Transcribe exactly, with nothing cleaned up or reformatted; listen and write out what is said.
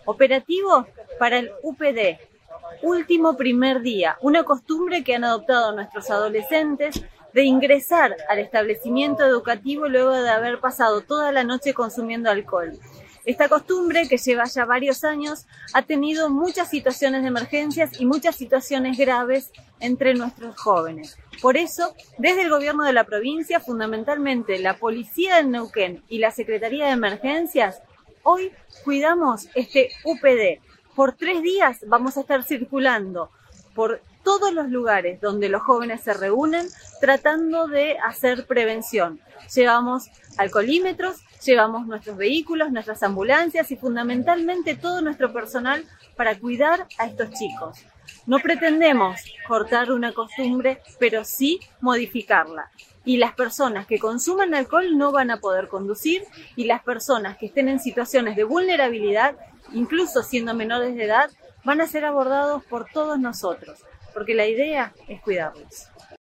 Operativo para el U P D, último primer día, una costumbre que han adoptado nuestros adolescentes de ingresar al establecimiento educativo luego de haber pasado toda la noche consumiendo alcohol. Esta costumbre, que lleva ya varios años, ha tenido muchas situaciones de emergencias y muchas situaciones graves entre nuestros jóvenes. Por eso, desde el gobierno de la provincia, fundamentalmente la Policía de Neuquén y la Secretaría de Emergencias, hoy cuidamos este U P D. Por tres días vamos a estar circulando por todos los lugares donde los jóvenes se reúnen tratando de hacer prevención. Llevamos alcoholímetros, llevamos nuestros vehículos, nuestras ambulancias y fundamentalmente todo nuestro personal para cuidar a estos chicos. No pretendemos cortar una costumbre, pero sí modificarla. Y las personas que consuman alcohol no van a poder conducir, y las personas que estén en situaciones de vulnerabilidad, incluso siendo menores de edad, van a ser abordados por todos nosotros, porque la idea es cuidarlos.